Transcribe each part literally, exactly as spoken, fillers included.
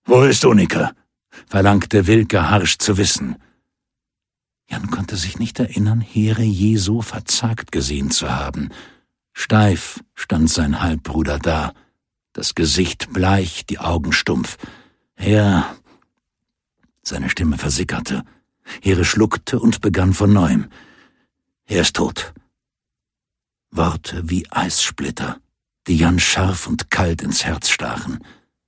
»Wo ist Unnike?« verlangte Wilke harsch zu wissen. Jan konnte sich nicht erinnern, Here je so verzagt gesehen zu haben. Steif stand sein Halbbruder da, das Gesicht bleich, die Augen stumpf. Er... Seine Stimme versickerte. Here schluckte und begann von neuem. »Er ist tot.« Worte wie Eissplitter, die Jan scharf und kalt ins Herz stachen.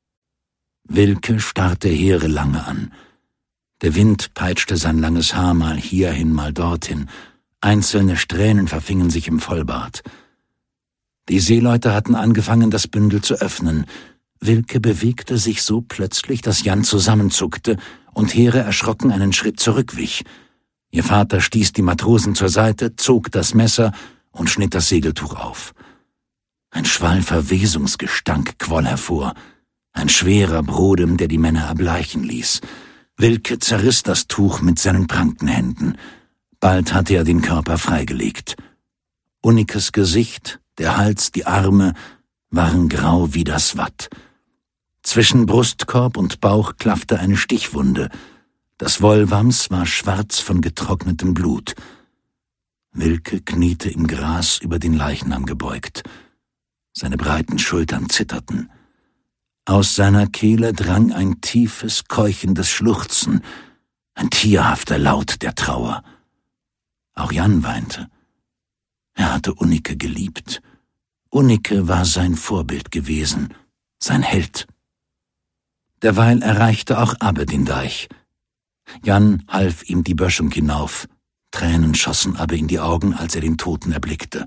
Wilke starrte Here lange an. Der Wind peitschte sein langes Haar mal hierhin, mal dorthin. Einzelne Strähnen verfingen sich im Vollbart. Die Seeleute hatten angefangen, das Bündel zu öffnen. Wilke bewegte sich so plötzlich, dass Jan zusammenzuckte und Here erschrocken einen Schritt zurückwich. Ihr Vater stieß die Matrosen zur Seite, zog das Messer und schnitt das Segeltuch auf. Ein Schwall Verwesungsgestank quoll hervor, ein schwerer Brodem, der die Männer erbleichen ließ. Wilke zerriss das Tuch mit seinen pranken Händen. Bald hatte er den Körper freigelegt. Unnikes Gesicht, der Hals, die Arme waren grau wie das Watt. Zwischen Brustkorb und Bauch klaffte eine Stichwunde. Das Wollwams war schwarz von getrocknetem Blut. Wilke kniete im Gras über den Leichnam gebeugt. Seine breiten Schultern zitterten. Aus seiner Kehle drang ein tiefes, keuchendes Schluchzen, ein tierhafter Laut der Trauer. Auch Jan weinte. Er hatte Unnike geliebt. Unnike war sein Vorbild gewesen, sein Held. Derweil erreichte auch Abbe den Deich. Jan half ihm die Böschung hinauf. Tränen schossen Abbe in die Augen, als er den Toten erblickte.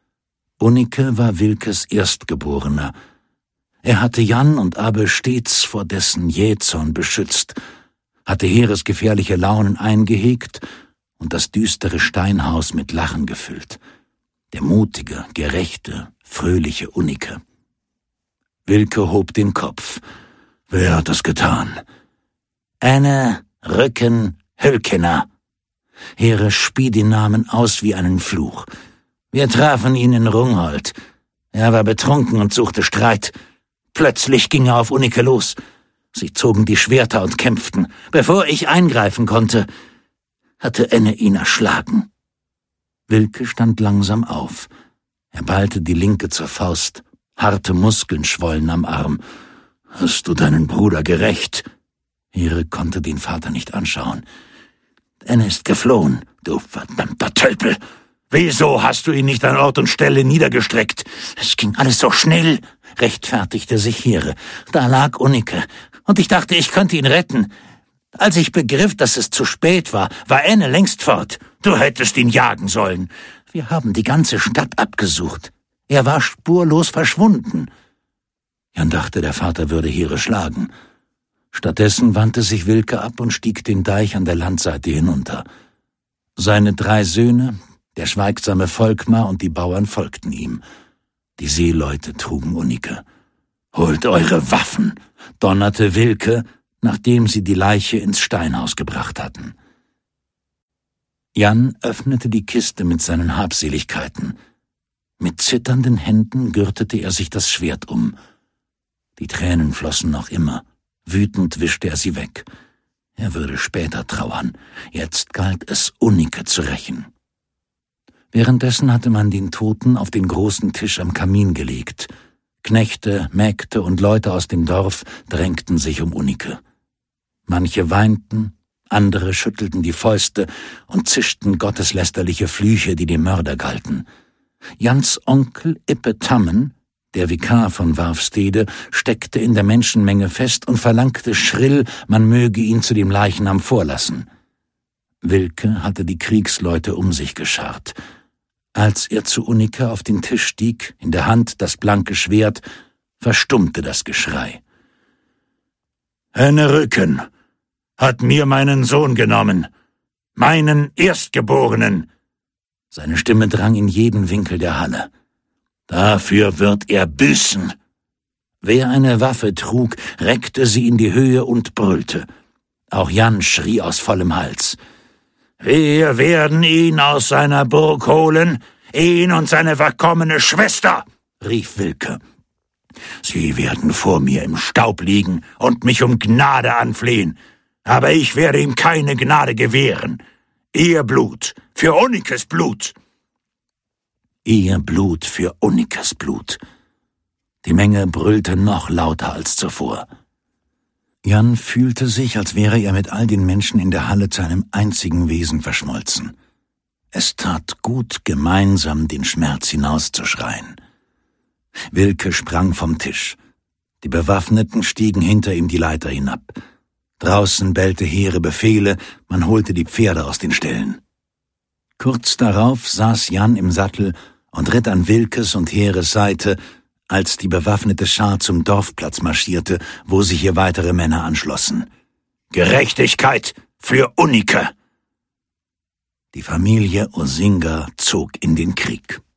Unnike war Wilkes Erstgeborener. Er hatte Jan und Abbe stets vor dessen Jähzorn beschützt, hatte Heres gefährliche Launen eingehegt und das düstere Steinhaus mit Lachen gefüllt. Der mutige, gerechte, fröhliche Unnike. Wilke hob den Kopf. »Wer hat das getan?« »Eine Rücken Hülkener.« Here spie den Namen aus wie einen Fluch. »Wir trafen ihn in Rungholt. Er war betrunken und suchte Streit. Plötzlich ging er auf Unnike los. Sie zogen die Schwerter und kämpften. Bevor ich eingreifen konnte, hatte Enne ihn erschlagen.« Wilke stand langsam auf. Er ballte die Linke zur Faust. Harte Muskeln schwollen am Arm. »Hast du deinen Bruder gerächt?« Here konnte den Vater nicht anschauen. »Enne ist geflohen, du verdammter Tölpel! Wieso hast du ihn nicht an Ort und Stelle niedergestreckt? Es ging alles so schnell«, rechtfertigte sich Here. »Da lag Unnike, und ich dachte, ich könnte ihn retten. Als ich begriff, dass es zu spät war, war Enne längst fort. Du hättest ihn jagen sollen. Wir haben die ganze Stadt abgesucht. Er war spurlos verschwunden.« Jan dachte, der Vater würde Here schlagen. Stattdessen wandte sich Wilke ab und stieg den Deich an der Landseite hinunter. Seine drei Söhne, der schweigsame Volkmar und die Bauern folgten ihm. Die Seeleute trugen Unnike. »Holt eure Waffen«, donnerte Wilke, nachdem sie die Leiche ins Steinhaus gebracht hatten. Jan öffnete die Kiste mit seinen Habseligkeiten. Mit zitternden Händen gürtete er sich das Schwert um. Die Tränen flossen noch immer. Wütend wischte er sie weg. Er würde später trauern. Jetzt galt es, Unnike zu rächen. Währenddessen hatte man den Toten auf den großen Tisch am Kamin gelegt. Knechte, Mägde und Leute aus dem Dorf drängten sich um Unnike. Manche weinten, andere schüttelten die Fäuste und zischten gotteslästerliche Flüche, die dem Mörder galten. Jans Onkel Ippe Tammen, der Vikar von Warfstede, steckte in der Menschenmenge fest und verlangte schrill, man möge ihn zu dem Leichnam vorlassen. Wilke hatte die Kriegsleute um sich geschart. Als er zu Unnike auf den Tisch stieg, in der Hand das blanke Schwert, verstummte das Geschrei. »Enne Rücken hat mir meinen Sohn genommen, meinen Erstgeborenen!« Seine Stimme drang in jeden Winkel der Halle. »Dafür wird er büßen!« Wer eine Waffe trug, reckte sie in die Höhe und brüllte. Auch Jan schrie aus vollem Hals. »Wir werden ihn aus seiner Burg holen, ihn und seine verkommene Schwester«, rief Wilke. Sie werden vor mir im Staub liegen und mich um Gnade anflehen, aber ich werde ihm keine Gnade gewähren. Ihr Blut für Unnikes Blut!« Ihr Blut für Unnikes Blut. Die Menge brüllte noch lauter als zuvor. Jan fühlte sich, als wäre er mit all den Menschen in der Halle zu einem einzigen Wesen verschmolzen. Es tat gut, gemeinsam den Schmerz hinauszuschreien. Wilke sprang vom Tisch. Die Bewaffneten stiegen hinter ihm die Leiter hinab. Draußen bellte hehre Befehle, man holte die Pferde aus den Ställen. Kurz darauf saß Jan im Sattel und ritt an Wilkes und Heeres Seite, als die bewaffnete Schar zum Dorfplatz marschierte, wo sich ihr weitere Männer anschlossen. »Gerechtigkeit für Unnike!« Die Familie Osinga zog in den Krieg.